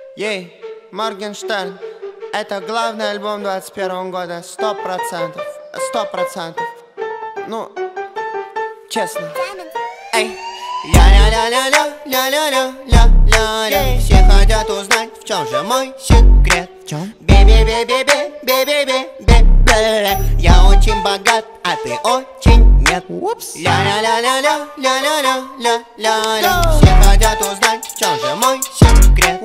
Ей, Моргенштерн, это главный альбом 21 года, 100%, 100%. Ну, честно. Эй, ля-ля-ля-ля-ля-ля-ля-ля-ля. Все хотят узнать, в чем же мой секрет. Бе-бе-бе-бе-бе-бе-бе-бе. Я очень богат, а ты очень нет. Ля-ля-ля-ля-ля-ля-ля-ля-ля. Все хотят узнать, в чем же мой секрет.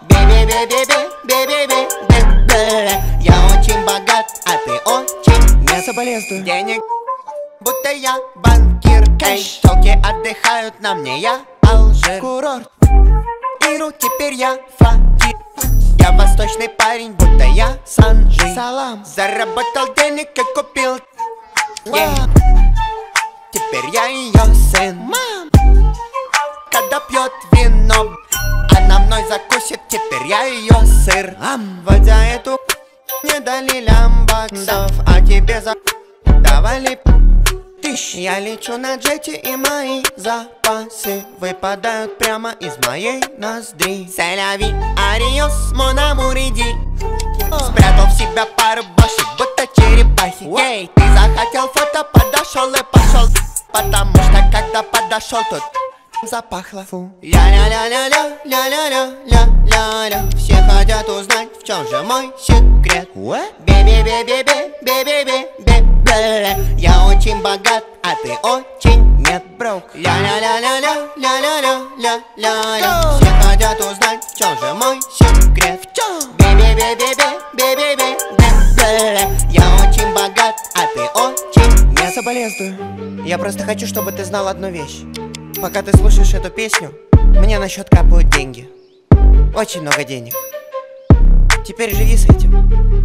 Бе-бе-бе-бе-бе-бе-бе-бе. Я очень богат, а ты очень нет. Соболезную. Денег, будто я банкир. Эй, телки отдыхают на мне, я Алжир. Курорт. Иру, теперь я Фадир. Я восточный парень, будто я Санжи. Салам. Заработал денег и купил. Вау. Теперь я ее сын. Мам. Когда пьет вино, она мной закусит. Теперь я ее сыр. Водя эту не дали лямбаксов, а тебе давали тысяч. Я лечу на джете, и мои запасы выпадают прямо из моей ноздри. Селяви, ариос, монамуриди. Спрятал в себя пару башек, будто черепахи. Ей, ты захотел фото, подошел и пошел. Потому что когда подошел, тут запахло. Ля-ля-ля-ля-ля-ля-ля-ля-ля. Все хотят узнать, в чем же мой секрет. Бе-бе-бе-бе-бе-бе-бе-бе. Я очень богат, а ты очень нет. Ля-ля-ля-ля-ля-ля-ля-ля-ля. Все хотят узнать, в чем же мой секрет. Бе-бе-бе-бе-бе-бе-бе-бе. Я очень богат, а ты очень нет. Соболезную. Я просто хочу, чтобы ты знал одну вещь. Пока ты слушаешь эту песню, мне на счет капают деньги. Очень много денег. Теперь живи с этим.